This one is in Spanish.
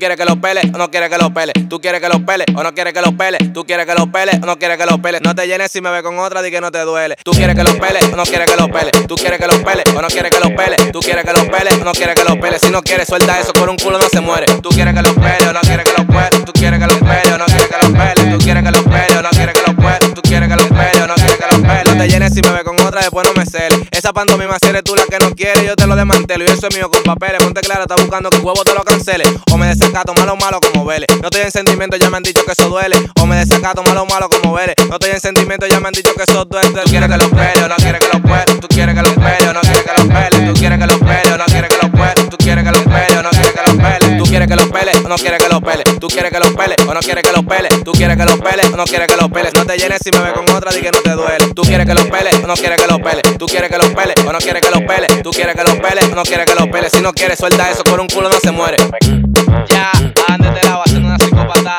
quieres que los pele o no quieres que los pele. Tú quieres que los pele o no quieres que los pele. Tú quieres que los pele o no quieres que los pele. No te llenes si me ve con otra, di que no te duele. Tú quieres que los pele o no quieres que los pele. Tú quieres que los pele o no quieres que los pele. Tú quieres que los pele o no quieres que los pele. Si no quieres, suelta eso, por un culo no se muere. Tú quieres que los pele o no quieres que los pele. Tú quieres que los pele o no quieres que los pele. Tú quieres que los pele o no quieres que los pele. Tú quieres que los pele o no quieres que los pele. No te llenes si me ve con otra, después no me celes. Esa pantomima si eres tú la que no quieres, yo te lo desmantelo. Y eso es mío con papeles. Ponte claro, está buscando que el huevo te lo cancele. O me desacato, malo, malo como Vélez. No estoy en sentimiento, ya me han dicho que eso duele. O me desacato, malo, malo como Vélez. No estoy en sentimiento, ya me han dicho que eso duele. Tú quieres que los pele o no quieres que los pele. Tú quieres que los pele o no quieres que los pele. Tú quieres que los pele o no quieres que los pele. Tú quieres que los pele o no quieres que los pele. Tú quieres que los pele o no quieres que los pele. Tú quieres que los pele o no quieres que los pele. Tú quieres que los pele o no quieres que los peles. No te llenes si me ve con otra, di que no te duele. Tú quieres que los pele o no quieres que los pele. Tú quieres que los pele o no quieres que los pele. Tú quieres que los pele o no quieres que los pele. Si no quieres, suelta eso, por un culo no se muere. Ya, ande de lado haciendo una psicópata.